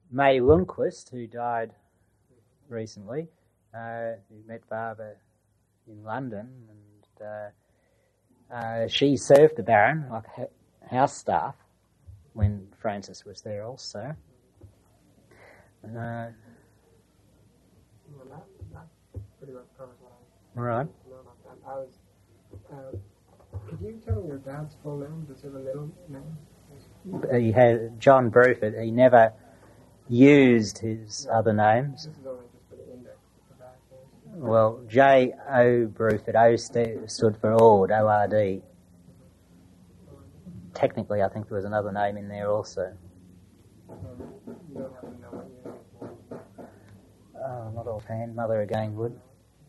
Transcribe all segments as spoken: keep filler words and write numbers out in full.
May Lundquist, who died recently, uh, who met Barbara in London, and uh, uh, she served the Baron like house staff when Francis was there also. Uh, well, that, that pretty much covers what I right. know about that. I was, uh, could you tell me your dad's full name? Does he have a middle name? He had John Bruford. He never used his no. other names. This is only just for the index. For that, well, J O Bruford. O st- stood for Ord, O R D. Technically, I think there was another name in there also. Um, you don't happen to know what your name is? Oh, not offhand. Mother again would.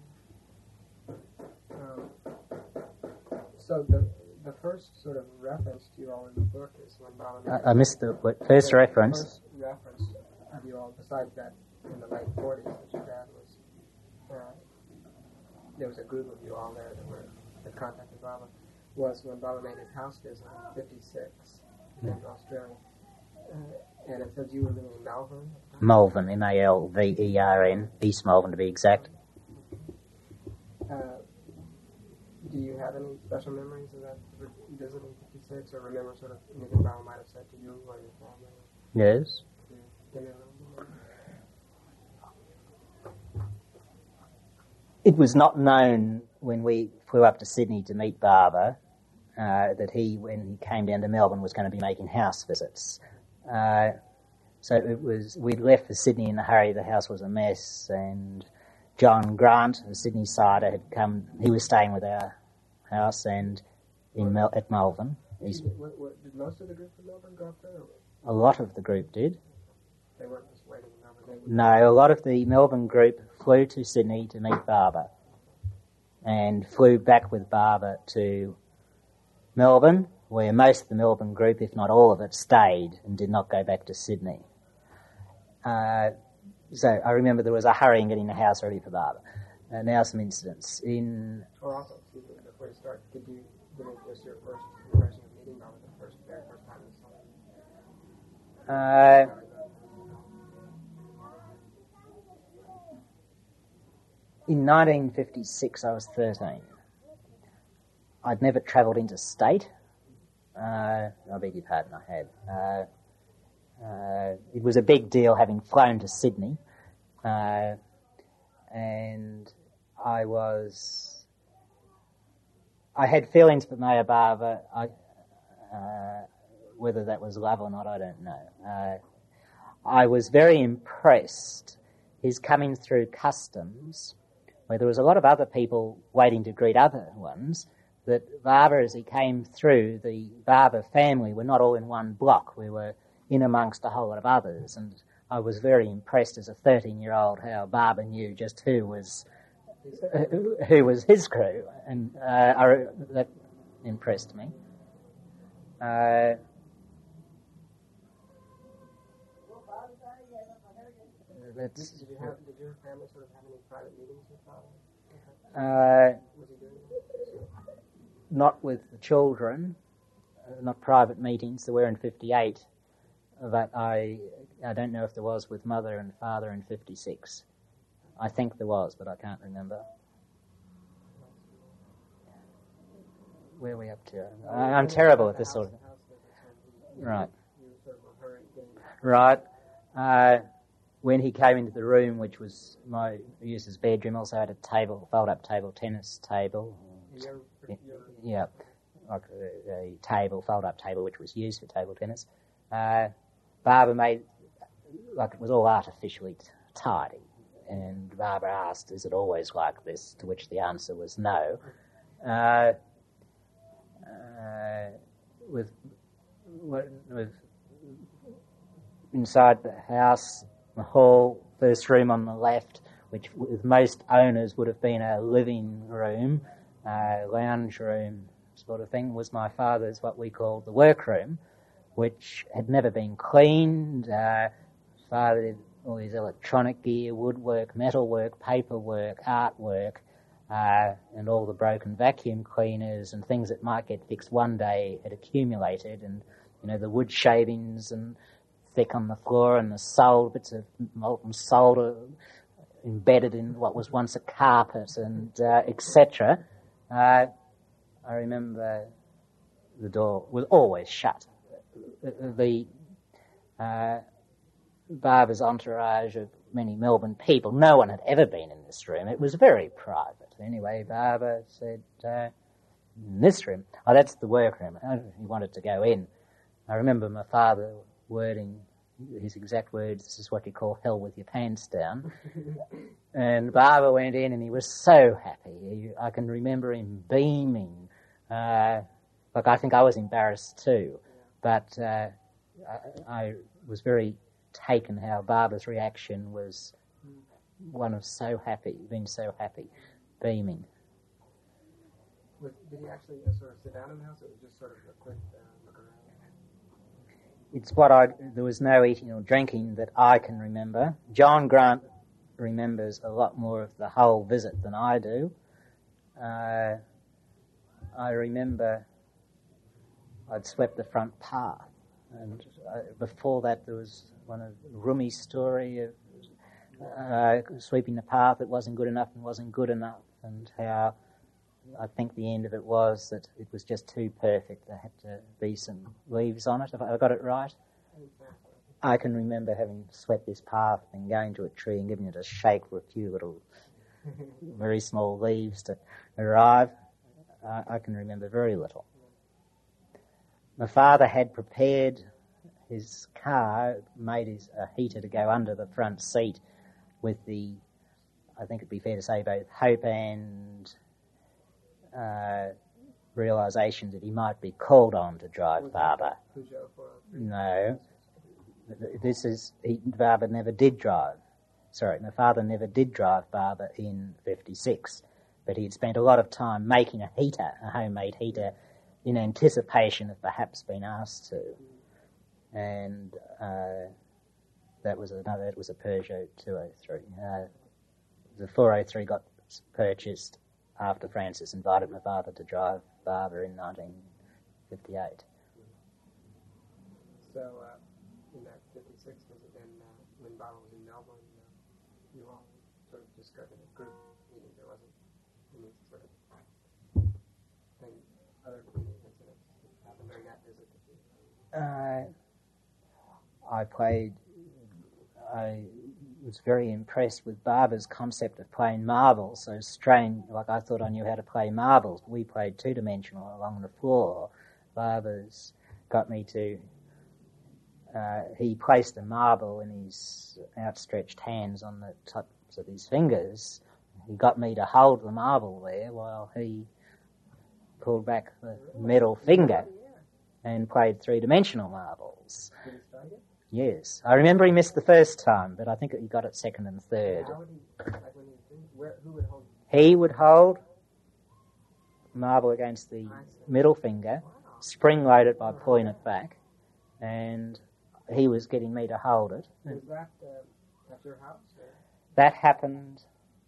Um, so the the first sort of reference to you all in the book is when Baba... I, I missed the what, first the reference. First reference of you all, besides that in the late forties, that your dad was... Uh, there was a group of you all there that were that contacted Baba, was when Baba made his house visit in fifty-six in Australia. Uh, and it says you were living in Malvern? Malvern, M A L V E R N, East Malvern to be exact. Uh, do you have any special memories of that visit in fifty-six, or remember sort of anything Baba might have said to you or your family? Yes. Could you give me a little bit? It was not known when we flew up to Sydney to meet Baba uh, that he, when he came down to Melbourne, was going to be making house visits. Uh, so it was. We'd left for Sydney in a hurry. The house was a mess, and John Grant, a Sydney sider, had come. He was staying with our house and in Mel- at Melbourne. Did, what, what, did most of the group from Melbourne go up there? Or? A lot of the group did. They weren't just waiting in Melbourne. They would no, a lot of the Melbourne group flew to Sydney to meet Baba, and flew back with Baba to Melbourne, where most of the Melbourne group, if not all of it, stayed and did not go back to Sydney. Uh, so I remember there was a hurry in getting the house ready for Baba. Uh, now some incidents. In or also, excuse me, before you start, could you give me just your first impression of meeting Baba the first, very first time you saw him? Uh, in nineteen fifty-six, I was thirteen. I'd never travelled interstate. Uh, I beg your pardon, I had. Uh, uh, it was a big deal having flown to Sydney. Uh, and I was... I had feelings for Maya Baba. I, uh, whether that was love or not, I don't know. Uh, I was very impressed. His coming through customs, where there was a lot of other people waiting to greet other ones, that Baba, as he came through, the Baba family were not all in one block. We were in amongst a whole lot of others, and I was very impressed as a thirteen-year-old how Baba knew just who was who, who was his crew, and uh, I, that impressed me. Uh, that's, did, you have, did your family sort of have any private meetings with Baba? Uh, was he doing it? Not with the children, uh, not private meetings. There were in fifty-eight, but I I don't know if there was with mother and father in fifty-six. I think there was, but I can't remember. Where are we up to? I, I'm terrible at this sort of thing. Right. Right. Uh, when he came into the room, which was my used as bedroom, also had a table, fold-up table, tennis table. Yeah, like a, a table, fold-up table, which was used for table tennis. Uh, Baba made, like it was all artificially t- tidy. And Barbara asked, is it always like this? To which the answer was no. Uh, uh, with, with inside the house, the hall, first room on the left, which with most owners would have been a living room, uh, lounge room sort of thing, was my father's what we called the workroom, which had never been cleaned. Uh, father did all his electronic gear, woodwork, metalwork, paperwork, artwork, uh, and all the broken vacuum cleaners and things that might get fixed one day had accumulated, and you know the wood shavings and thick on the floor, and the solder, bits of molten solder embedded in what was once a carpet, and uh, et cetera. Uh, I remember the door was always shut. The uh, Barbara's entourage of many Melbourne people, no one had ever been in this room. It was very private. Anyway, Barbara said, uh, in this room, oh, that's the workroom. He wanted to go in. I remember my father wording his exact words, this is what you call hell with your pants down. And Barbara went in and he was so happy. He, I can remember him beaming. Uh, like I think I was embarrassed too. But uh, I, I was very taken how Barbara's reaction was one of so happy, being so happy, beaming. Was, did he actually uh, sort of sit down in the house, or was it just sort of a quick uh, look around? It's what I, there was no eating or drinking that I can remember. John Grant remembers a lot more of the whole visit than I do. Uh, I remember I'd swept the front path, and uh, before that there was one of Rumi's story of uh, sweeping the path that wasn't good enough and wasn't good enough, and how I think the end of it was that it was just too perfect. There had to be some leaves on it. Have I got it right? I can remember having swept this path and going to a tree and giving it a shake for a few little, very small leaves to arrive. Uh, I can remember very little. My father had prepared his car, made his a heater to go under the front seat with the, I think it'd be fair to say, both hope and uh, realisation that he might be called on to drive Barber. No. This is, he, Barber never did drive. Sorry, my father never did drive Barber in fifty-six, but he had spent a lot of time making a heater, a homemade heater, in anticipation of perhaps being asked to. And uh, that was another, it was a Peugeot two oh three. Uh, the four oh three got purchased after Francis invited my father to drive Barber in nineteen fifty-eight. So, uh, in that fifty-six, was it then uh, when Barber was in Melbourne, uh, you all sort of discussed in a group meeting? There wasn't any sort of thing, other incidents that happened during that visit? Uh, I played, I was very impressed with Barber's concept of playing marbles. So strange, like I thought I knew how to play marbles. We played two-dimensional along the floor. Barber's got me to, uh, he placed a marble in his outstretched hands on the tops of his fingers. He got me to hold the marble there while he pulled back the middle finger and played three-dimensional marbles. Did he strike it? Yes. I remember he missed the first time, but I think he got it second and third. How would he, like when he was where, who would hold? He would hold marble against the middle finger, Wow. spring-load it by pulling it back, and he was getting me to hold it. Was that uh, at your house? Or? That happened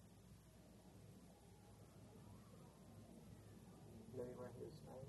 Maybe where he was staying?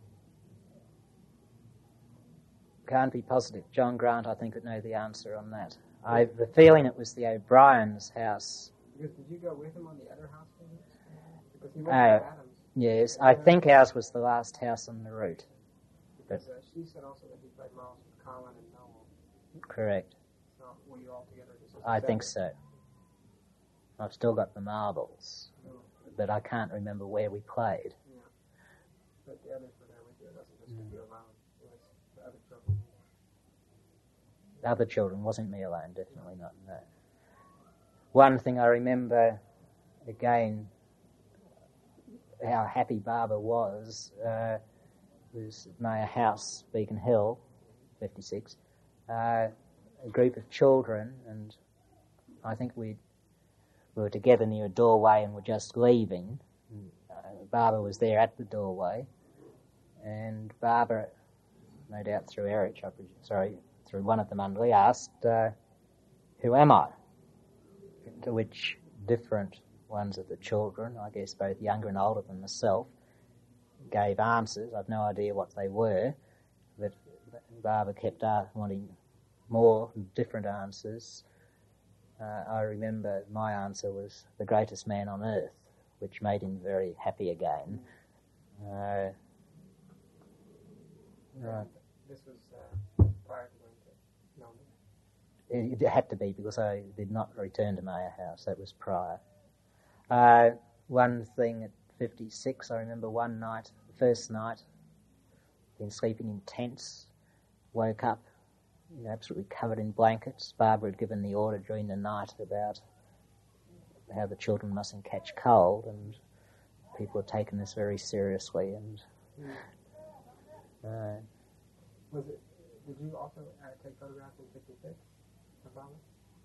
Can't be positive. John Grant, I think, would know the answer on that. I have the feeling it was the O'Brien's house. Because did you go with him on the other house visits? Because he went Uh, to Adams. Yes, I think ours was the last house on the route. Because uh, she said also that he played marbles with Colin and Noel. Correct. So were you all together? Just as I seven? think so. I've still got the marbles, but I can't remember where we played. Yeah. But the others were there with you. It wasn't just mm. you alone. It was the other children. The other children, wasn't me alone, definitely not, no. One thing I remember, again, how happy Barber was, uh, was at my house, Beacon Hill, fifty-six, uh, a group of children, and I think we we were together near a doorway and were just leaving. And, uh, Barber was there at the doorway, and Barber, no doubt through Eric, I presume, sorry, through one of them Undley, asked, uh, who am I? To which different ones of the children, I guess both younger and older than myself, gave answers. I've no idea what they were, but Barber kept uh, wanting more different answers. Uh, I remember my answer was The Greatest Man on Earth, which made him very happy again. Uh, right. This was uh, prior to going to Melbourne. It, it had to be because I did not return to Maya House. That was prior. Uh, one thing at fifty-six, I remember one night, the first night, been sleeping in tents, woke up, you know, absolutely covered in blankets. Barbara had given the order during the night about how the children mustn't catch cold, and people had taken this very seriously. And Mm. uh, Was it? Did you also uh, take photographs in fifty-six of Barbara?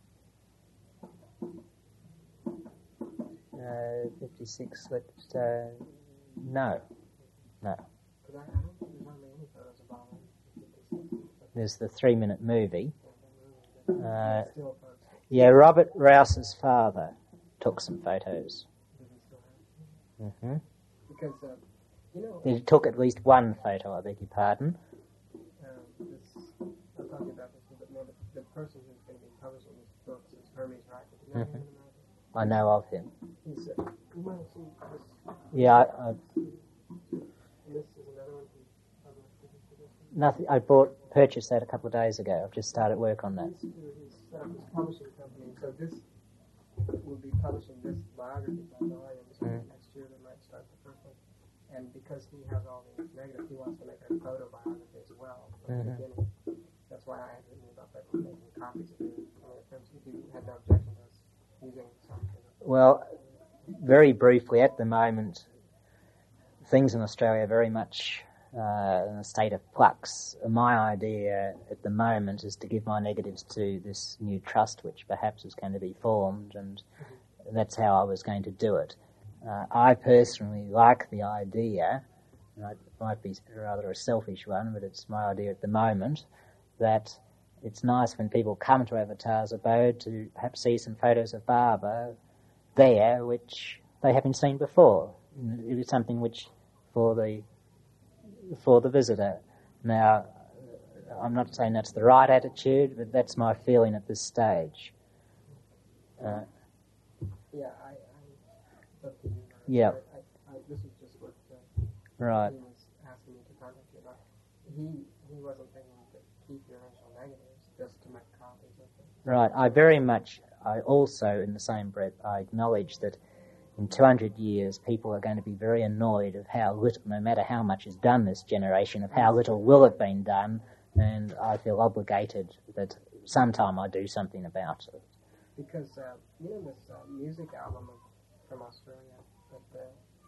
uh, fifty-six, but uh, no, no. Because I, I don't think there's hardly any photos of Barbara in fifty-six. There's the three-minute movie. Uh, Still photos. yeah, Robert Rouse's father took some photos. Does he still have? hmm Because uh, you know, He took at least one photo, I beg your pardon. um, this, I'm talking about this a bit more. The, the person who's going to be publishing this book is Hermes Wright. Do you know him in America? I know of him. He's, uh, you might have seen this. Yeah, I, I, And this is another one from published. nothing. I bought, purchased that a couple of days ago. I've just started work on that. He's, he's set up his publishing company, so this will be publishing this biography by volumes. Mm. Next year they might start the first one. And because he has all these negatives, he wants to make a photo biography as well from Mhm. the beginning. That's why I had written about that, making copies of it. I mean, if you had no objection to us using something. Well, very briefly, at the moment, things in Australia are very much uh, in a state of flux. My idea at the moment is to give my negatives to this new trust, which perhaps is going to be formed, and that's how I was going to do it. Uh, I personally like the idea, and it might be rather a selfish one, but it's my idea at the moment, that it's nice when people come to Avatar's abode to perhaps see some photos of Barbara there, which they haven't seen before. It is something which, for the for the visitor. Now, I'm not saying that's the right attitude, but that's my feeling at this stage. Uh, Yeah, I, I up to you. Yeah. I, I, this is just what uh, right. he was asking me to contact you about. He he wasn't thinking to keep your original negatives, just to make copies of them. Right. I very much, I also, in the same breath, I acknowledge that in two hundred years, people are going to be very annoyed of how little, no matter how much is done this generation, of how little will have been done, and I feel obligated that sometime I do something about it. Because, uh, you know this uh, music album of, from Australia that uh,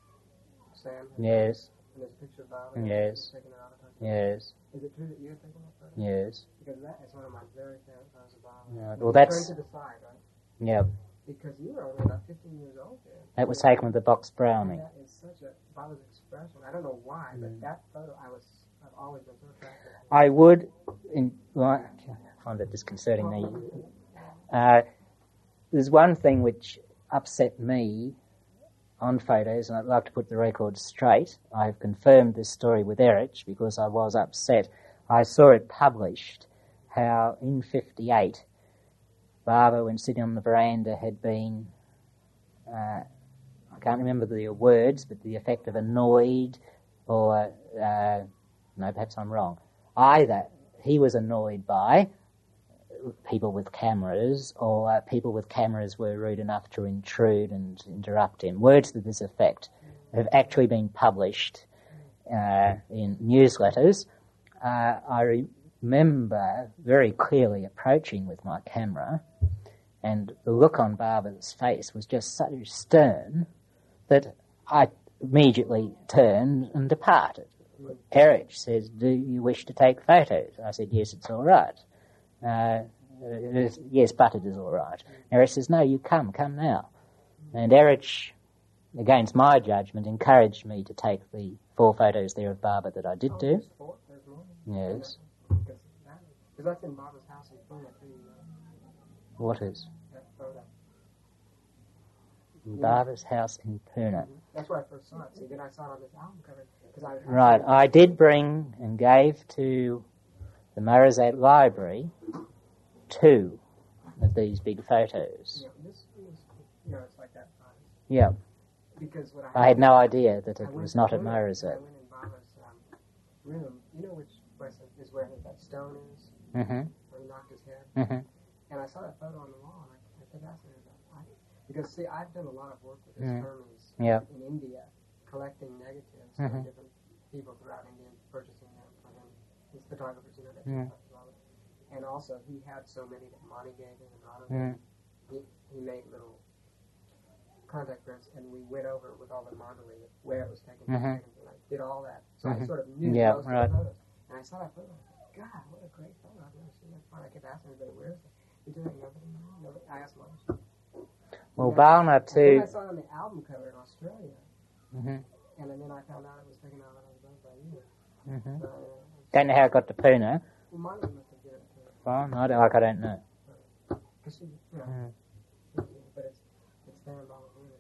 Sam has Yes, and there's a picture of Barbara. Yes. Taking it out of her. yes, Is it true that you had taken that photo? yes. Because that is one of my very favorite photos of Barbara. Right. You Well, that's, Turn to the side, right? yeah, Because you were only about fifteen years old then. that was taken with the box Brownie. That is such a Barbara's expression. I don't know why, but Mm. that photo, I was, I've always been so attracted to. I would, in, well, I find it disconcerting me. Uh, there's one thing which upset me on photos, and I'd like to put the record straight. I've confirmed this story with Erich because I was upset. I saw it published how in fifty-eight, Barbara, when sitting on the veranda, had been, uh, I can't remember the words, but the effect of annoyed or, uh, no, perhaps I'm wrong. Either he was annoyed by people with cameras, or uh, people with cameras were rude enough to intrude and interrupt him. Words to this effect have actually been published uh, in newsletters. Uh, I remember very clearly approaching with my camera, and the look on Barbara's face was just so stern that I immediately turned and departed. Erich says, "Do you wish to take photos?" I said, "Yes, it's all right." Uh, it is, yes, but it is all right. Erich says, "No, you come, come now." And Erich, against my judgment, encouraged me to take the four photos there of Barbara that I did Oh, do. there's four, there's more. Yes. Because that, because that's in Barbara's house in Pune, too, you know, What is? that photo. Barbara's house in Pune. That's where I first saw it. See, then I saw it on this album cover. Cause I, Right, I did bring and gave to the Morazat Library two of these big photos. Yeah, this was, you know, it's like that size. Yeah. Because what I had no idea that I it went- was not I at went- my reserve. I went in Baba's um, room. You know which place is where that stone is, Mm-hmm. where he knocked his head? Mm-hmm. And I saw that photo on the wall, and I, I kept asking her about it. Because, see, I've done a lot of work with his Mm. Hermes Yeah. in India, collecting negatives Mhm. from different people throughout India, purchasing them for him. His photographers, you know, that Mm. And also, he had so many that Monty gave him and Ronald Mm. he, he made little contact prints, and we went over it with all the modeling, where it was taken, Mhm. taken, and I did all that. So I Mhm. sort of knew Yeah, most right. of the photos. And I saw that photo, I was like, God, what a great photo. I've never seen that before. I kept asking everybody, where is it? You doing it? Nobody, nobody. I asked Marsh. Well, Yeah. Balna And then too. I saw it on the album cover in Australia, Mm-hmm. and then I found out it was taken out when I was owned by you. Mm-hmm. So, uh, Don't know how it got to Pune. well, Monty must have given it to her. Well, I don't, like I don't know. Cause she, you know, Mm. she, but it's, it's there in Bala's room.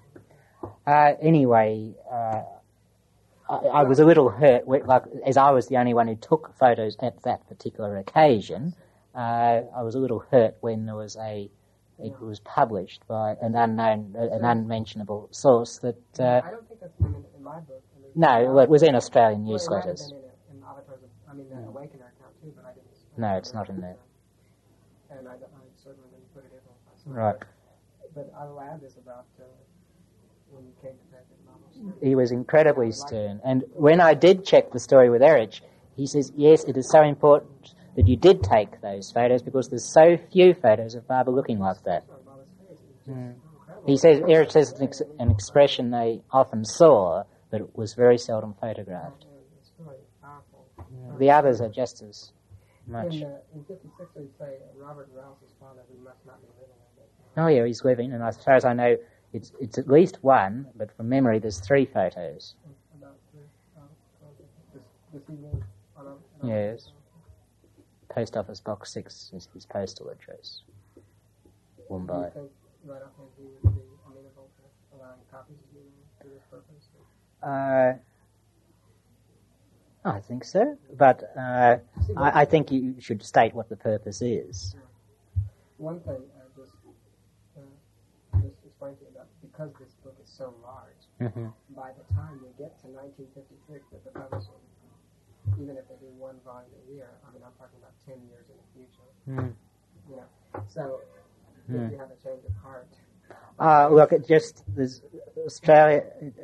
Uh, anyway, uh, I, I was a little hurt, when- like as I was the only one who took photos at that particular occasion. Uh, I was a little hurt when there was a. It was published by an unknown, an unmentionable source that. Uh, I don't think that's in, in my book. I mean, no, well, it was in Australian well, it might have newsletters. been in, it, in Avatar's, I mean, the Awakener account too, but I didn't. No, it's not in there. And I, I certainly didn't put it in. Myself. Right. But I will add this about uh, when you came to take it, Mama. He was incredibly stern. And when I did check the story with Erich, he says, yes, it is so important that you did take those photos because there's so few photos of Baba looking like that. Mm. He says, Erich says an, ex- an expression they often saw, but it was very seldom photographed. It's really powerful. Yeah. The others are just as much. In, uh, in fifty-six, they say uh, Robert Rouse's father, who must not be living in it. Oh yeah, he's living, and as far as I know, it's it's at least one, but from memory, there's three photos. About three. Uh, this, this evening. On a, on a, Yes. Post Office Box six is his postal address. Do you Mumbai. think right off he would be amenable to allowing copies to be made for this purpose? Uh, I think so, but uh, I, I think you should state what the purpose is. One thing I just uh, just explain to you about, because this book is so large, Mm-hmm. by the time we get to nineteen fifty-six with the publishing, even if they do one volume a year, I mean, I'm talking about ten years in the future, Mm. you know. So, Mm. if you have a change of heart, Uh, look, it just there's Australia.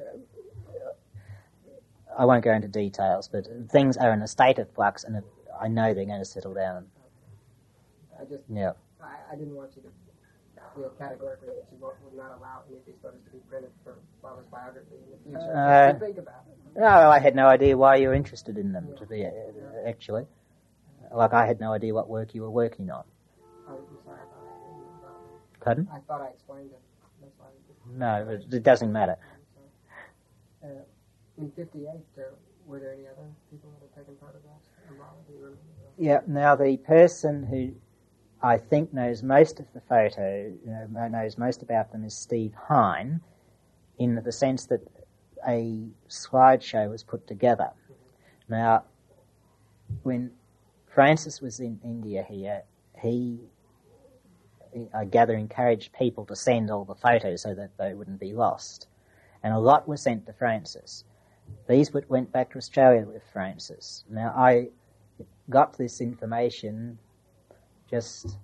I won't go into details, but things are in a state of flux, and I know they're going to settle down. I just, Yeah. I, I didn't want you to feel categorically that you won't, would not allow any of these photos to be printed for Baba's biography in the future. Uh, just to think about it. No, I had no idea why you were interested in them. To be uh, actually, like I had no idea what work you were working on. I'm sorry about it. Pardon? I thought I explained it. That's why. No, it, it doesn't matter. Uh, in fifty-eight, uh, were there any other people that had taken photographs? Do you remember? Yeah. Now the person who I think knows most of the photo, you know, knows most about them, is Steve Hine, in the sense that a slideshow was put together. Now, when Francis was in India here, he, I gather, encouraged people to send all the photos so that they wouldn't be lost. And a lot were sent to Francis. These went back to Australia with Francis. Now, I got this information just...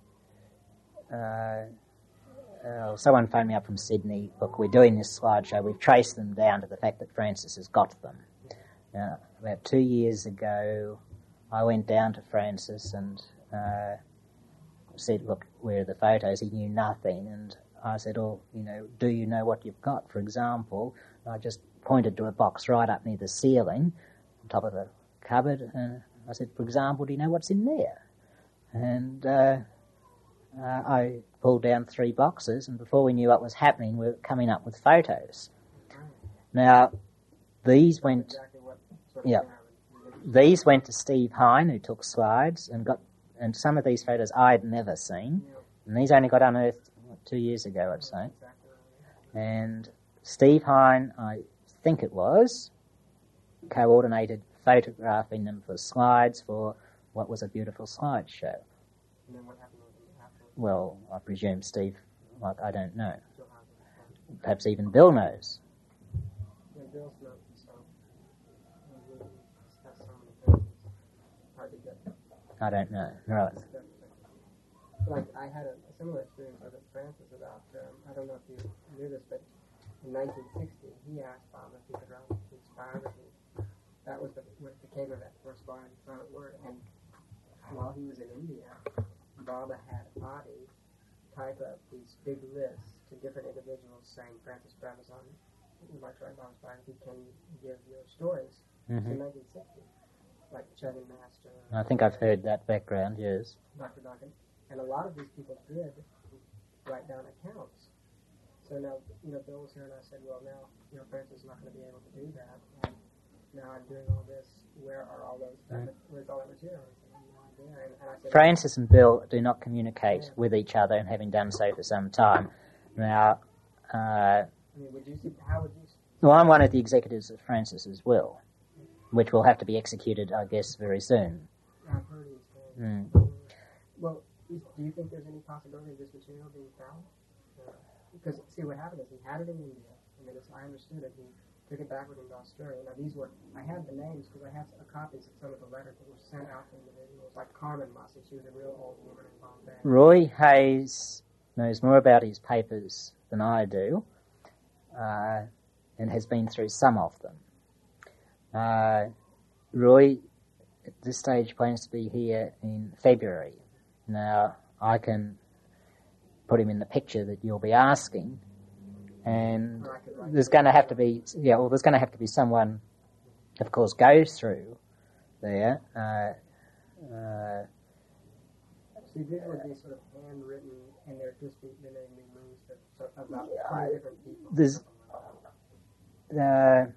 Uh, uh, someone phoned me up from Sydney. Look, we're doing this slideshow. We've traced them down to the fact that Francis has got them. Now, about two years ago, I went down to Francis and uh, said, look, where are the photos? He knew nothing. And I said, oh, you know, do you know what you've got? For example, I just pointed to a box right up near the ceiling, on top of the cupboard, and I said, for example, do you know what's in there? And uh, uh, I pulled down three boxes, and before we knew what was happening, we were coming up with photos. Now, these went... Exactly what sort of Yeah. These went to Steve Hine, who took slides, and got, and some of these photos I had never seen, and these only got unearthed what, two years ago, I'd say. And Steve Hine, I think it was, coordinated photographing them for slides for what was a beautiful slideshow. And then what happened with them well, I presume Steve, like, I don't know. Still has it. Perhaps even Bill knows. Yeah, Bill's not so. uh, That's some of the things. Hard to get. I don't know. Right. Like, I had a, a similar experience with Francis about, um, I don't know if you knew this, but in nineteen sixty, he asked Bob if he could write his biography. That was the, what became of that first volume, Silent Word. And while he was in India, Baba had Adi type up these big lists to different individuals saying, Francis Brabazon would like to write Baba's biography, can you give your stories? Mm-hmm. In nineteen sixty, like Chevy Master. I think I've heard that background, yes. Doctor Duncan. And a lot of these people did write down accounts. So now, you know, Bill was here and I said, well, now, you know, Francis is not going to be able to do that. And now I'm doing all this. Where are all those, mm. where's all that material? I said, I have no idea. And, and I said, Francis and Bill do not communicate yeah. with each other, and having done so for some time. Now, uh, I mean, would you see, how would you see? Well, I'm one of the executors of Francis's will, which will have to be executed, I guess, very soon. I've heard he's mm. Well, do you think there's any possibility of this material being found? Uh, because, see, what happened is he had it in India, and then as I understood it, he took it backward into Australia. Now, these were, I had the names because I have a copies of some of the letters that were sent out to individuals, like Carmen Mussey. She was a real old woman in Bombay. Roy Hayes knows more about his papers than I do, uh, and has been through some of them. Uh, Roy, at this stage, plans to be here in February. Now, I can put him in the picture that you'll be asking, and there's going to have to be, yeah, well, there's going to have to be someone, of course, go through there. Uh, uh, See, these would be sort of handwritten, and they're just be, they're going to be moves that, so, about twenty different people. There's, uh,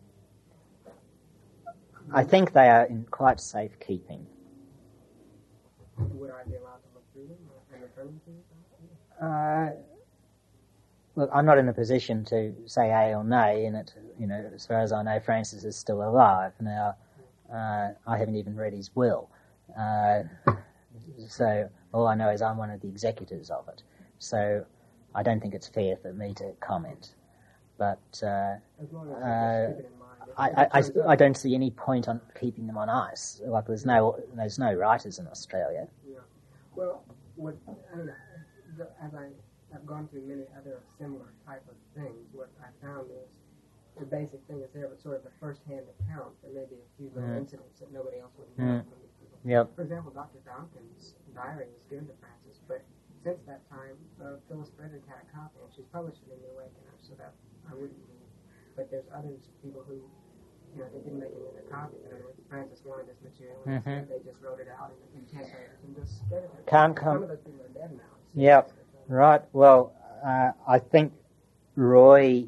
I think they are in quite safekeeping. Would I be allowed to look through them and return them to you? Uh, look, I'm not in a position to say A or nay in it. You know, as far as I know, Francis is still alive. Now, uh, I haven't even read his will. Uh, so all I know is I'm one of the executors of it. So I don't think it's fair for me to comment. But uh, as long as uh, keep it in mind. I, I, I, I don't see any point on keeping them on ice. Like there's no there's no writers in Australia. Yeah. Well, what I mean, as I have gone through many other similar type of things, what I found is the basic thing is there was sort of a first-hand account. There may be a few little Mm. incidents that nobody else would know Mm. from these people. Yep. For example, Doctor Duncan's diary was given to Francis, but since that time, uh, Phyllis Frederick had a copy, and she's published it in The Awakener, so that I wouldn't be. But there's others, people who, you know, they didn't make it in a copy. In other words, Francis wanted this material, and Mhm. they just wrote it out in, in ten pages and just gave it to Can't Some come. of those people are dead now. So Yep. Right. Well, uh, I think Roy.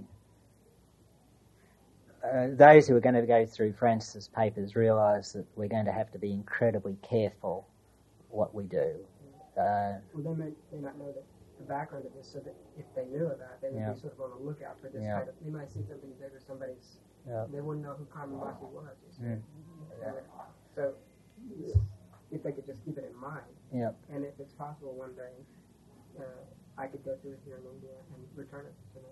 Uh, those who are going to go through Francis's papers realise that we're going to have to be incredibly careful what we do. Uh, Well, they may, may not know that the background of this, so that if they knew about it, they would Yeah. be sort of on the lookout for this Yeah. kind of. They might see something big or somebody's. Yeah. They wouldn't know who Carmen Mussey was. You see. Mm. And so, if they could just keep it in mind, Yep. and if it's possible one day, uh, I could go through it here in India and return it to them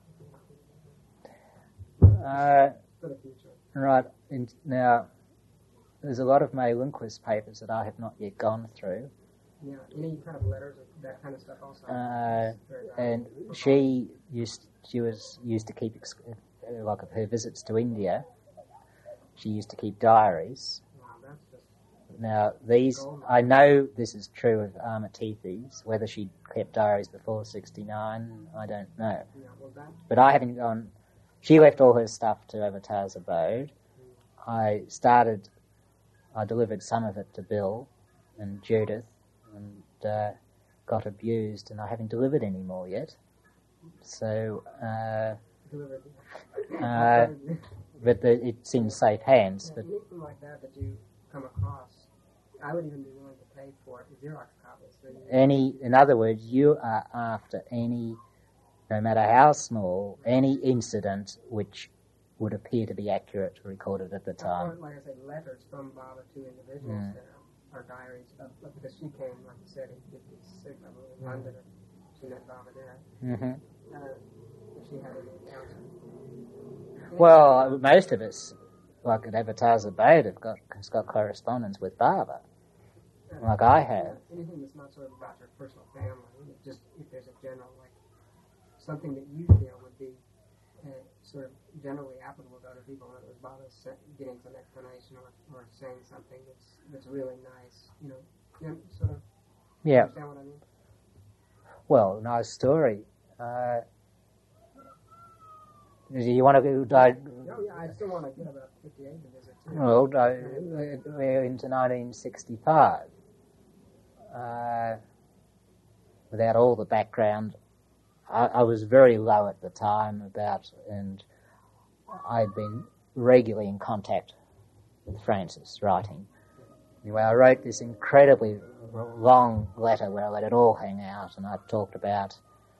Uh, for the future. right. In, now, there's a lot of May Lindquist papers that I have not yet gone through. Yeah, any kind of letters or that kind of stuff also. Uh, is very valuable. and she used she was used to keep ex- uh, like of her visits to India. She used to keep diaries. Wow, that's just. Now these, I know this is true of Amateithes. Whether she kept diaries before sixty-nine, I don't know. Yeah, well, that. But I haven't gone. She left all her stuff to Avatar's abode. I started. I delivered some of it to Bill and Judith, and uh, got abused, and I haven't delivered any more yet. So, uh, Delivered. uh, but the, it's in safe hands. Yeah, But anything like that that you come across, I would even be willing to pay for Xerox copies. So you, any, in other words, you are after any, no matter how small, any incident which would appear to be accurate recorded at the I time. want, like I said, letters from Baba to individuals Mm. there. our diaries, uh, because she came, like you said, in fifty-six, I believe, in London. She met Baba there. Mm-hmm. Uh, she had any accounts. Well, most of us, like at Avatar's Abode, have got, has got correspondence with Baba, uh, like I have. Anything that's not sort of about your personal family, just if there's a general, like, something that you feel would be uh, sort of generally applicable to other people, whether it was Baba getting some explanation or, or saying something that's that's really nice, you know, you know sort of. Yeah. Understand what I mean? Well, nice story. Uh, do you want to go? Uh, no, yeah, I still want to get about fifty-eight to visit too. Well, uh, we're into nineteen sixty-five. Uh, without all the background, I, I was very low at the time about, and I'd been regularly in contact with Francis, writing. Anyway, I wrote this incredibly long letter where I let it all hang out, and I talked about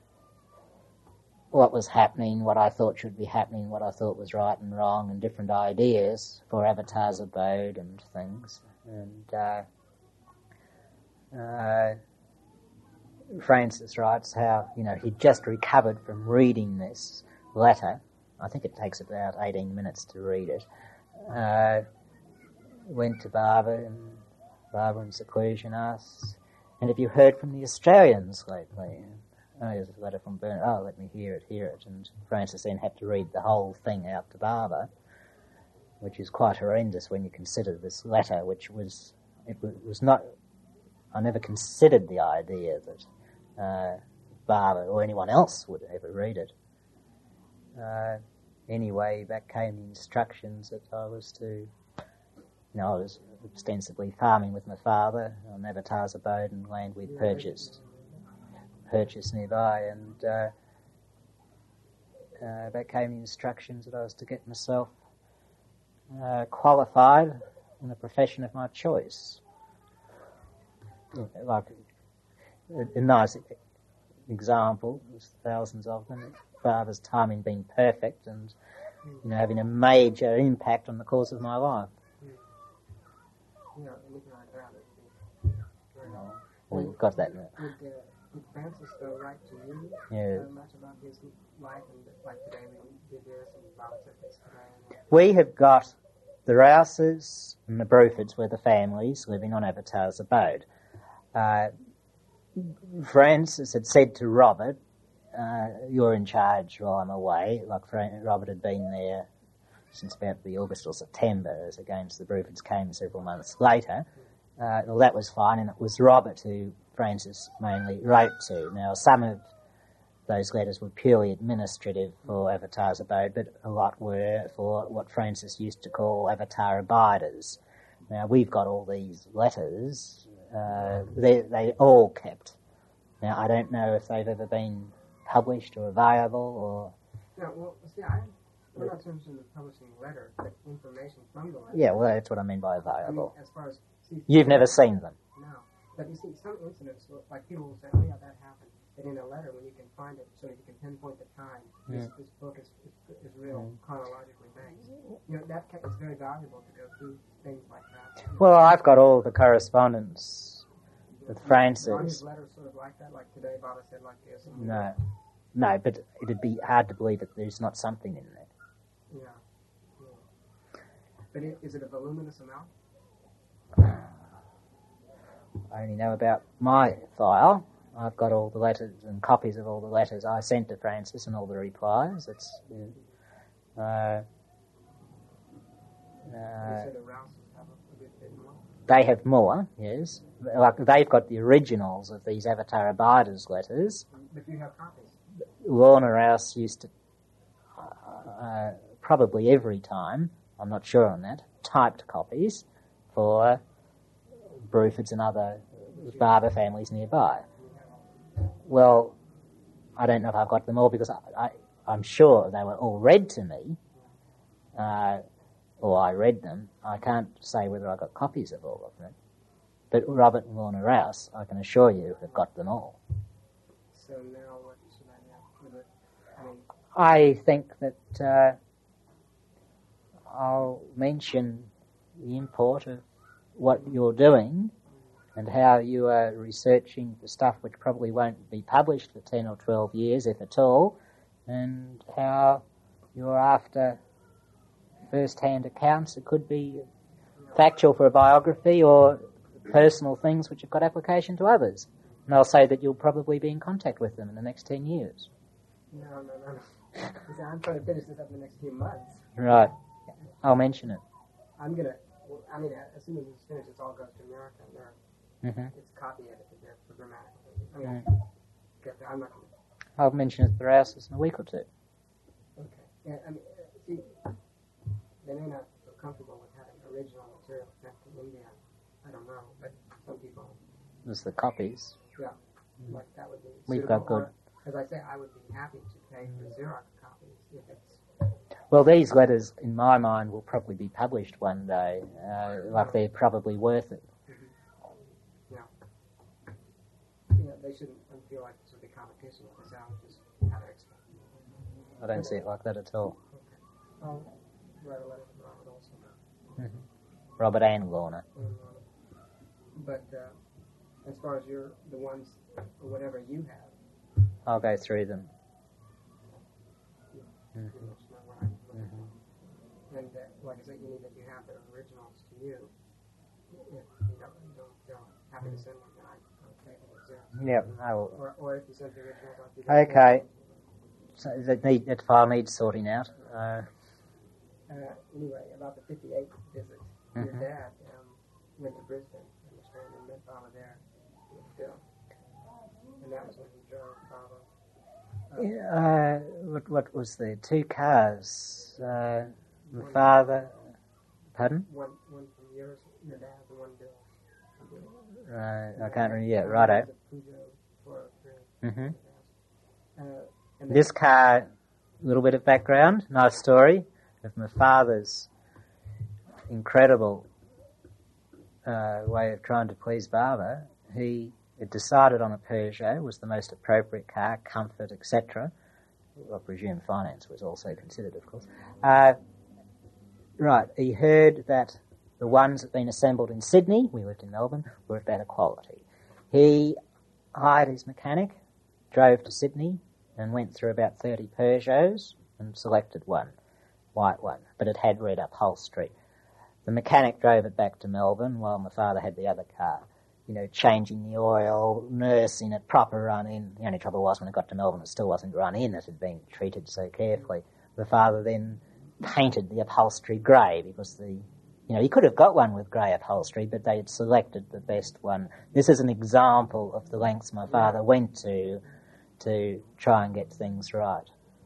what was happening, what I thought should be happening, what I thought was right and wrong, and different ideas for Avatar's Abode and things. And uh, uh, Francis writes how, you know, he'd just recovered from reading this letter. I think it takes about eighteen minutes to read it. Uh, went to Baba, and Baba in seclusion asked, "And have you heard from the Australians lately?" "Oh, there's a letter from Bernard." "Oh, let me hear it, hear it." And Francis then had to read the whole thing out to Baba, which is quite horrendous when you consider this letter, which was, it was not, I never considered the idea that uh, Baba or anyone else would ever read it. Uh, anyway, back came the instructions that I was to, you know, I was ostensibly farming with my father on Avatar's Abode and land we'd purchased, purchased nearby, and uh, uh, back came the instructions that I was to get myself uh, qualified in the profession of my choice. Like a, a nice example, there's thousands of them. Father's timing being perfect, and you know, having a major impact on the course of my life. Yeah, anything like that would be very No. Well, we've got that now. Would, uh, would Francis though write to you Yeah. uh, much about his life, and like today we did this and Bob said this today? We have got the Rouses and the Brufords were the families living on Avatar's Abode. Uh, Francis had said to Robert, uh, "You're in charge while I'm away." Like Fran- Robert had been there since about the August or September, as against the Brufords came several months later. Uh, well, that was fine, and it was Robert who Francis mainly wrote to. Now, some of those letters were purely administrative for Avatar's Abode, but a lot were for what Francis used to call Avatar Abiders. Now, we've got all these letters. Uh, they, they all kept. Now, I don't know if they've ever been published or available, or... Yeah, well, see, I, we're not so interested in publishing letters, but information from the letters. Yeah, well, that's what I mean by I mean, available. as far as... See, You've never seen them? No. But you see, some incidents, like people will say, oh yeah, that happened. But in a letter, when you can find it, so you can pinpoint the time, this, Yeah. this book is, is, is real chronologically based. You know, that is very valuable to go through things like that. Well, I've got all the correspondence with Are his Francis. letters sort of like that? Like today, Baba said like this. And No. No, but it'd be hard to believe that there's not something in there. Yeah. yeah. But it, is it a voluminous amount? I only know about my file. I've got all the letters and copies of all the letters I sent to Francis and all the replies. It's uh, uh, You said the Rouses have a, a good bit more. they have more, yes. Like they've got the originals of these Avatar Abiders letters. But you have copies. Lorna Rouse used to uh, probably every time, I'm not sure on that, typed copies for Brufords and other Barber families nearby. Well, I don't know if I've got them all because I, I, I'm sure they were all read to me, uh, or I read them. I can't say whether I got copies of all of them. But Robert and Lorna Rouse, I can assure you, have got them all. So now what should I do with it? I mean, I think that uh, I'll mention the import of what you're doing and how you are researching the stuff which probably won't be published for ten or twelve years, if at all, and how you're after first-hand accounts that could be factual for a biography or personal things which have got application to others. And I'll say that you'll probably be in contact with them in the next ten years. No, no, no, no. I'm trying to finish this up in the next few months. Right. I'll mention it. I'm going to, well, I mean, as soon as it's finished, it all goes to America, and they're, Mm-hmm. it's copy edited there for grammatical. I mean, Mm. get there. I'm not going to. I'll mention it to the Rouses in a week or two. Okay. Yeah, I mean, uh, see, they may not feel comfortable with having original material sent to India. I don't know, but some people, There's the copies. yeah, like that would be We've suitable. got good. Or, as I say, I would be happy to pay for Xerox copies if it's. Well, these letters, in my mind, will probably be published one day. Uh, like they're probably worth it. Yeah. You know, they shouldn't feel like this would be competition with the sound, just how to explain. I don't see it like that at all. Okay. I'll write a letter to Robert also. Mm-hmm. Robert and Lorna. And, uh, but uh, as far as your the ones or whatever you have, I'll go through them. you Mm-hmm. pretty much know what I'm looking Mm-hmm. for. And uh, like I said, you need that you have the originals to you. If you don't, you don't feel happy to send them, then I, I'll take it as Xerox. Yep, I will. Or, or if you send the originals, I'll do that. Okay. So that, need, that file needs sorting out. Uh, Uh, anyway, about the fifty-eighth visit, Mhm. your dad um, went to Brisbane, I understand, and met Baba there with Bill. And that was when he drove Baba. Uh, yeah, uh, what, what was there? Two cars. Uh, my father. Pardon? One, one from yours, your dad's, and one Bill's. Right, I can't remember yet. Righto. Mm-hmm. Uh, and then, This car, a little bit of background, nice story of my father's incredible uh, way of trying to please Baba. He had decided on a Peugeot was the most appropriate car, comfort, et cetera. I presume finance was also considered, of course. Uh, right, he heard that the ones that had been assembled in Sydney, we lived in Melbourne, were of better quality. He hired his mechanic, drove to Sydney, and went through about thirty Peugeots and selected one, white one, but it had red upholstery. The mechanic drove it back to Melbourne while my father had the other car, you know, changing the oil, nursing it, proper run-in. The only trouble was when it got to Melbourne it still wasn't run-in, it had been treated so carefully. The father then painted the upholstery grey because the, you know, he could have got one with grey upholstery, but they had selected the best one. This is an example of the lengths my father went to to try and get things right.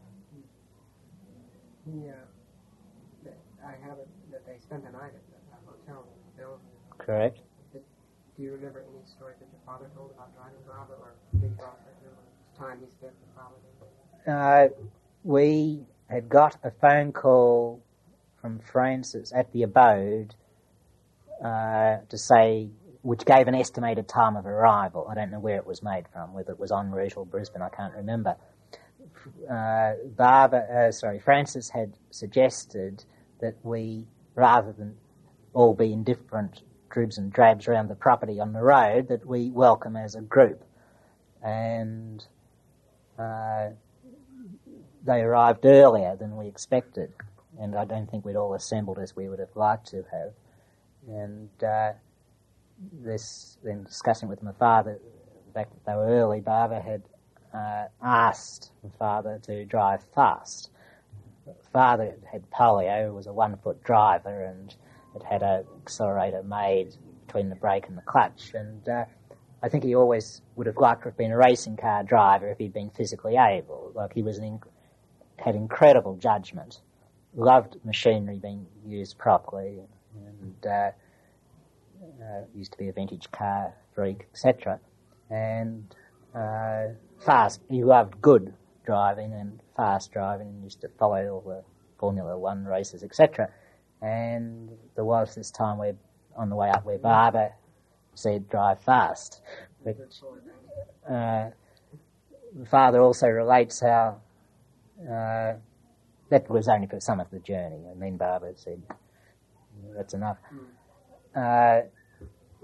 he, uh, I have it that they spent the night at the hotel in Bellevue. Correct. Do you remember any story that your father told about driving Baba, or Big Baba, or time he spent with Baba? Uh, we had got a phone call from Francis at the abode uh, to say, which gave an estimated time of arrival. I don't know where it was made from, whether it was en route or Brisbane, I can't remember. Uh, Baba, uh, sorry, Francis had suggested that we, rather than all be in different dribs and drabs around the property on the road, that we welcome as a group. And uh, they arrived earlier than we expected, and I don't think we'd all assembled as we would have liked to have. And uh, this, then discussing with my father, the fact that they were early, Baba had uh, asked my father to drive fast. Father had polio, was a one-foot driver, and it had an accelerator made between the brake and the clutch, and uh, I think he always would have liked to have been a racing car driver if he'd been physically able. Like, he was an inc- had incredible judgment, loved machinery being used properly, and uh, uh, used to be a vintage car freak, et cetera. And uh, fast, he loved good driving and fast driving, and used to follow all the Formula One races, et cetera. And there was this time where, on the way up, where Baba said, drive fast. Which, uh, Father also relates how uh, that was only for some of the journey, and then Baba said, that's enough. Uh,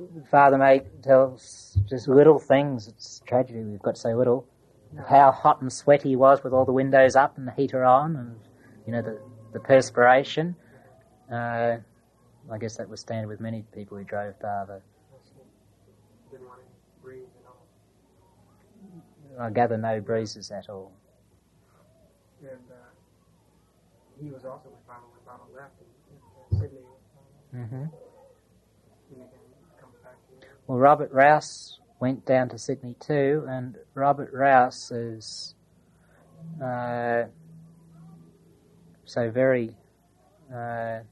Father Mate tells just little things. It's tragedy we've got so little. How hot and sweaty he was with all the windows up and the heater on, and you know the the perspiration. Uh, I guess that was standard with many people who drove Barber. Didn't want any breeze at all. I gather no breezes at all. And uh, he was also with Barber when Barber left in, in Sydney. Mm-hmm. And again, comes back to Well, Robert Rouse went down to Sydney too, and Robert Rouse is uh, so very. Uh,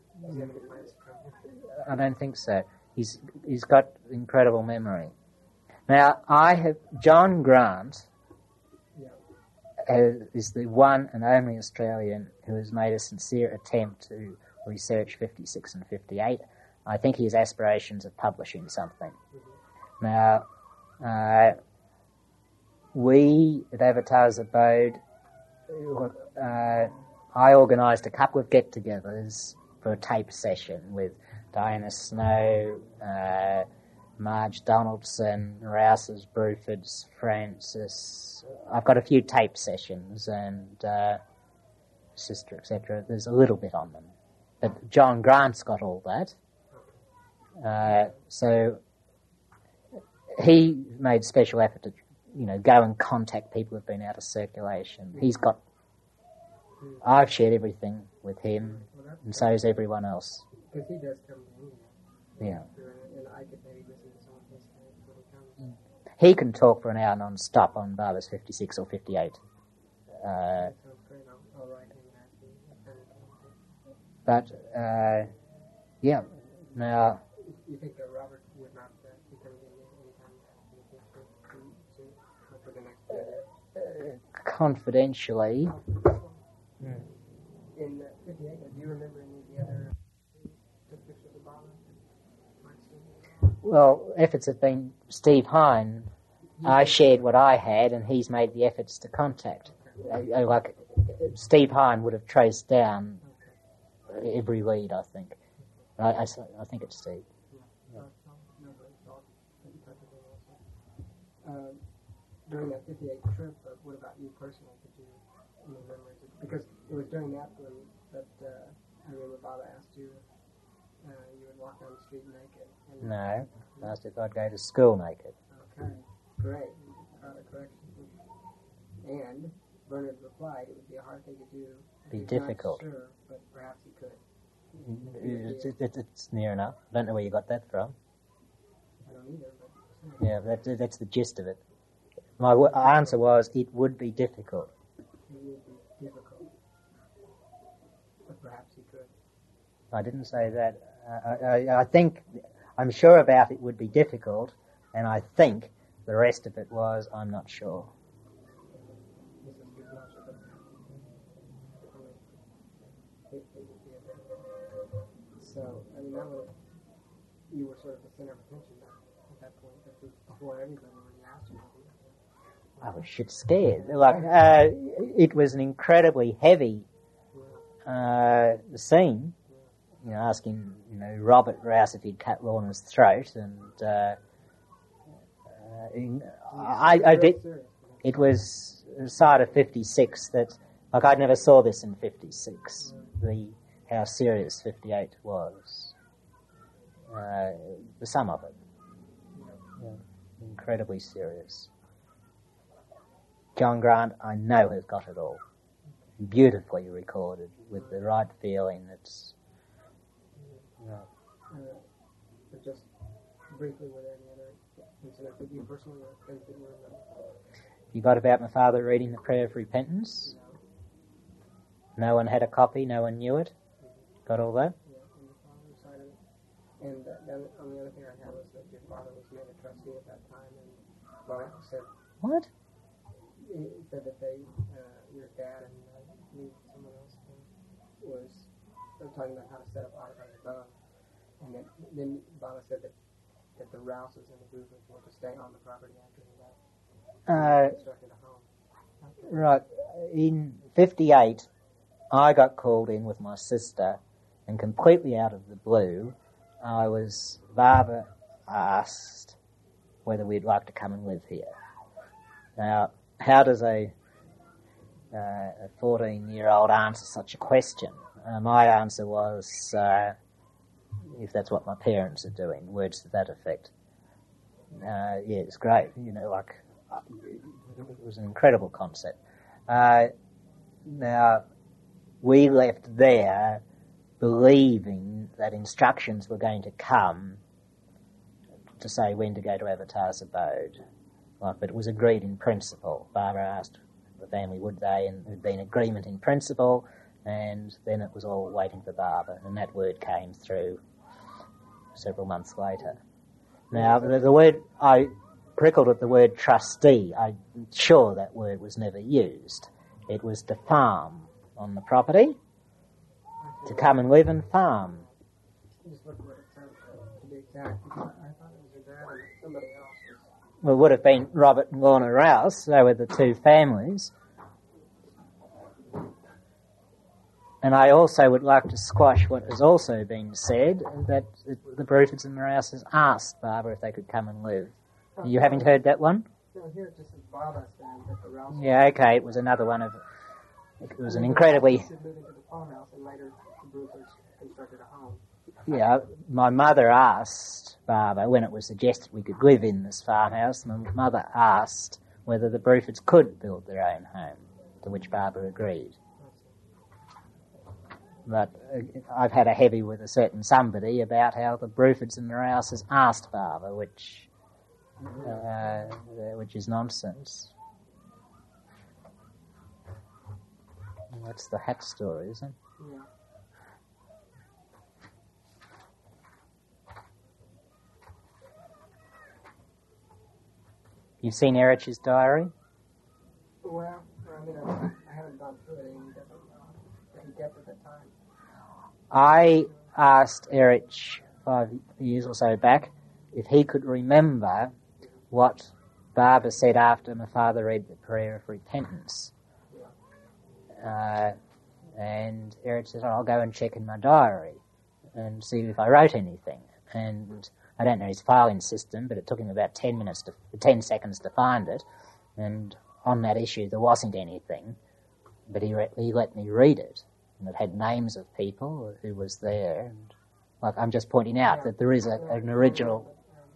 I don't think so. He's he's got incredible memory. Now I have John Grant yeah. uh, is the one and only Australian who has made a sincere attempt to research fifty-six and fifty-eight. I think he has aspirations of publishing something. Mm-hmm. Now, uh, we at Avatar's Abode, uh, I organised a couple of get-togethers for a tape session with Diana Snow, uh, Marge Donaldson, Rouse's, Bruford's, Francis. I've got a few tape sessions and uh, Sister, et cetera. There's a little bit on them. But John Grant's got all that. Uh, so he made special effort to, you know, go and contact people who've been out of circulation. He's got... I've shared everything with him, and so has everyone else. Because he does come to Yeah. India. And I could maybe listen to some of his tapes when he comes. He can talk for an hour non-stop on Barber's fifty-six or fifty-eight. Uh, That sounds great. I'll, I'll write him and ask him. but, uh, yeah, now... You think that Robert would not uh, be coming in anytime in the future, soon, for the next year? Uh, confidentially... Mm. In uh, fifty-eight, do you remember any of the other took pictures of Barber? Well, efforts have been... Steve Hine, I shared what I had, and he's made the efforts to contact. Okay. Uh, like, Steve Hine would have traced down okay. every lead, I think. I, I, I think it's Steve. Yeah. Uh, during that fifty-eight trip, uh, what about you personally? Did you any memories? Because it was during that one that uh, I remember Baba asked you, uh, you would walk down the street naked. And no, I asked if I'd go to school naked. Okay, great. Uh, correction. And Bernard replied it would be a hard thing to do. Be He's difficult. Not sure, but perhaps he could. It's, it's, it's near enough. I don't know where you got that from. I don't either, but... Yeah, that, that's the gist of it. My w- answer was it would be difficult. It would be difficult. But perhaps he could. I didn't say that. Uh, I, I, I think, I'm sure about it would be difficult, and I think the rest of it was I'm not sure. This is good enough, but it, it would be a bit. So, I mean, that was, you were sort of the center of attention at that point. That was before everybody really asked you. I was shit scared. Like, uh, it was an incredibly heavy uh, scene. You know, asking, you know, Robert Rouse if he'd cut Lorna's throat, and uh, uh, in, I, I did. It was a side of fifty-six that, like, I never saw this in fifty-six. The how serious fifty-eight was. Uh, the sum of it, yeah, incredibly serious. John Grant, I know, has got it all. Beautifully recorded, with the right feeling. It's, you know. Uh, but just briefly, were there any other incidents that you personally or things that you remember? You got about my father reading the Prayer of Repentance? No. No one had a copy, no one knew it? Mm-hmm. Got all that? Yeah, on the father side of it. And uh, then on the other thing I had was that your father was made a trustee at that time, and well, said... What? He said that they, uh, your dad and uh, me, someone else, uh, was uh, talking about how to set up Avatar's Abode, and then, then Baba said that, that the Rouses and the Brufors were to stay on the property after he left. Uh, constructed a home. Right. In fifty-eight, I got called in with my sister, and completely out of the blue, I was, Barbara asked whether we'd like to come and live here. Now, how does a uh, a fourteen-year-old answer such a question? Uh, my answer was, uh, if that's what my parents are doing, words to that effect. Uh, yeah, it's great. You know, like, it was an incredible concept. Uh, now, we left there believing that instructions were going to come to say when to go to Avatar's abode. Like, but it was agreed in principle. Barbara asked the family would they, and there'd been agreement in principle, and then it was all waiting for Barbara, and that word came through several months later. Now, the, the word, I prickled at the word trustee. I'm sure that word was never used. It was to farm on the property, to come and live and farm. Just look what it said to be exact. I thought it was your dad and somebody else. Well, it would have been Robert and Lorna Rouse. They were the two families. And I also would like to squash what has also been said, that the Brufords and the Rouses asked Barbara if they could come and live. Oh, You haven't heard that one? No, here it just says Barbara stand, but the Rouses... Yeah, okay, it was another one of... It was an incredibly... moved into the farmhouse, and later the Brufords constructed a home. Yeah, my mother asked Barbara, when it was suggested we could live in this farmhouse, my mother asked whether the Brufords could build their own home, to which Barbara agreed. But uh, I've had a heavy with a certain somebody about how the Brufords and the Rouses asked Barbara, which uh, which is nonsense. That's the hat story, isn't it? Yeah. You've seen Erich's diary? Well, I mean, I, I haven't gone through it any different that he kept at that time. I asked Erich five years or so back if he could remember what Barbara said after my father read the prayer of repentance. Uh, and Erich said, oh, I'll go and check in my diary and see if I wrote anything. And I don't know his filing system, but it took him about ten minutes to, ten seconds to find it. And on that issue, there wasn't anything, but he, re- he let me read it. And it had names of people who was there. And like I'm just pointing out yeah. that there is a, an original...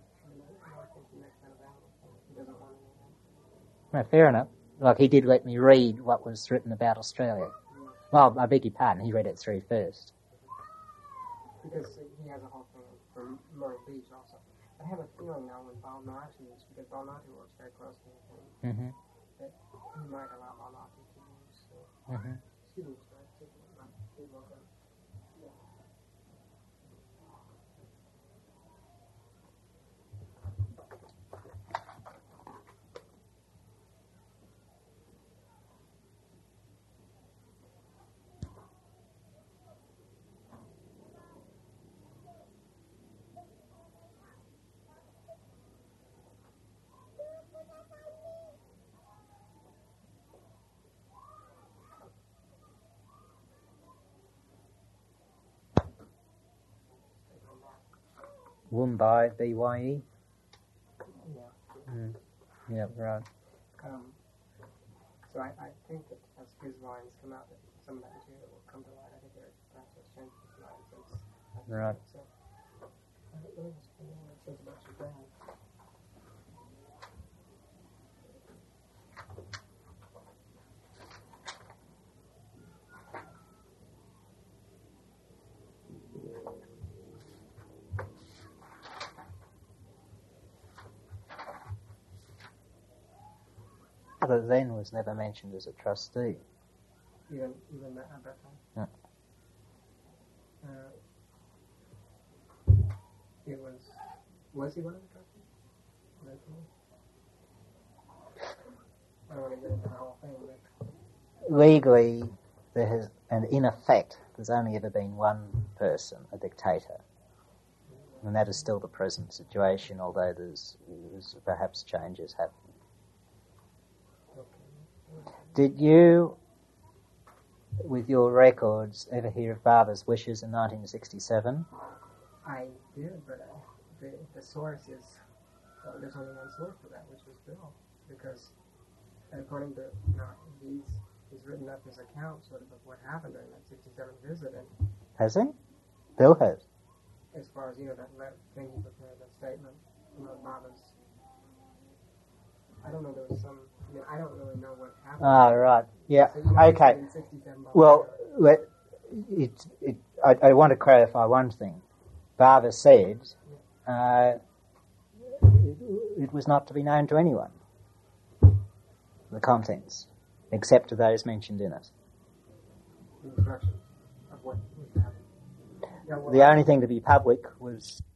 No, fair enough. Like, he did let me read what was written about Australia. Well, I beg your pardon, he read it through first. Because he has a whole thing for Murray Beach also. I have a feeling now when Balnati is, because Balnati works very closely with him, Mm-hmm. that he might allow Balnati to use... Uh, Mm-hmm. Excuse me, sorry. Not, yeah. Wumbai, B Y E? Yeah. Mm. Yeah, right. Um, so I, I think that as his lines come out, that some of that material will come to light. I think there perhaps has changed his mind since. Right. So, I don't know what's going on. It says about your dad. Father then was never mentioned as a trustee. Even even that, at that time. Yeah. Uh, it was was he one of the trustees? I don't want to get into the whole thing, but Legally, there has, and in effect, there's only ever been one person, a dictator. And that is still the present situation, although there's, there's perhaps changes happening. Did you, with your records, ever hear of Barbara's wishes in nineteen sixty-seven? I did, but I, the, the source is, uh, there's only one source for that, which was Bill. Because according to, you know, he's, he's written up his account sort of of what happened during that sixty-seven visit. And Has he? Bill has. as far as, you know, that le- thing he prepared, that statement, you know, Baba's, I don't know, there was some, I mean, I don't really know what happened. Ah, right. Yeah. So, you know, Okay. in sixty-seven, Baba Well, wrote- let, it, it, I, I want to clarify one thing. Baba said uh, it, it was not to be known to anyone, the contents, except to those mentioned in it. the instructions of what was happening. Yeah, well, The only thing to be public was